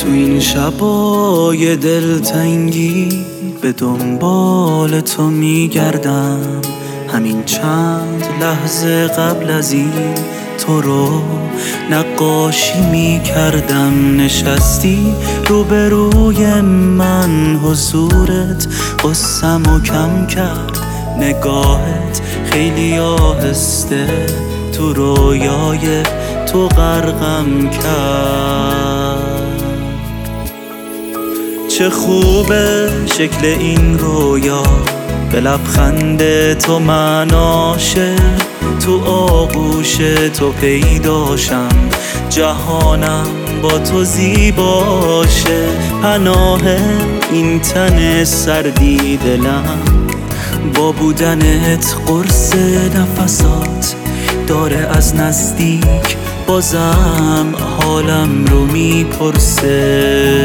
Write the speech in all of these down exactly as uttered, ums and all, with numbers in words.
این شبای دلتنگی به دنبال تو میگردم، همین چند لحظه قبل از این تو رو نقاشی میکردم. نشستی روبروی من، حضورت قصم و کم کرد، نگاهت خیلی آهسته تو رویای تو غرقم کرد. چه خوبه شکل این رویا، به لبخند تو مناشه، تو آغوش تو پیداشم، جهانم با تو زیباشه. پناه این تن سردی دلم، با بودنت قرص نفسات داره از نزدیک، بازم حالم رو میپرسه.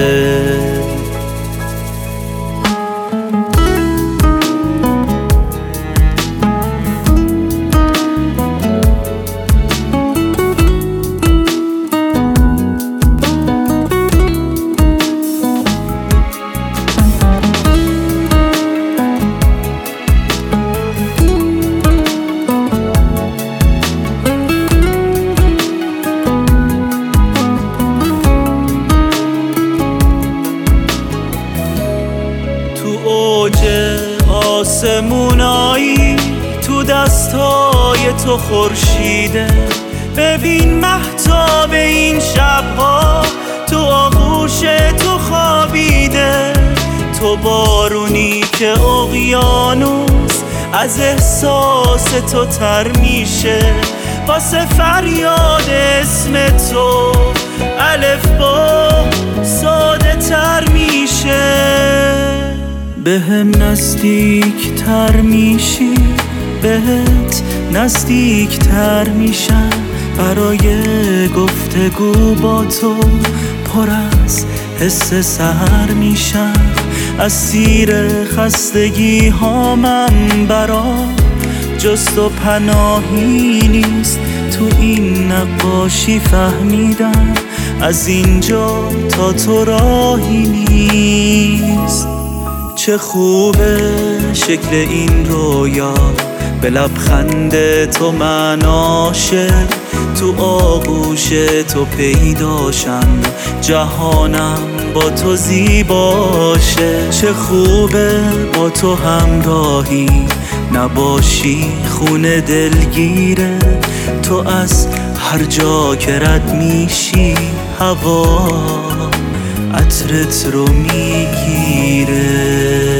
اوج آسمونایی تو دستای تو خورشیده، ببین مهتاب این شبها تو آغوش تو خوابیده. تو بارونی که اقیانوس از احساس تو تر میشه، واسه فریاد اسم تو الف با ساده تر میشه. بهم نزدیک تر میشی، بهت نزدیک تر میشم، برای گفتگو با تو پر از حس سحر میشم. اسیر خستگی هامم برام جز تو پناهی نیست، تو این نقاشی فهمیدم از اینجا تا تو راهی نیست. چه خوبه شکل این رویا، به لبخند تو مناشه، تو آغوش تو پیداشم، جهانم با تو زیباشه. چه خوبه با تو همراهی نباشی، خونه دلگیره، تو از هر جا که رد میشی هوا عطرت رو میگیره.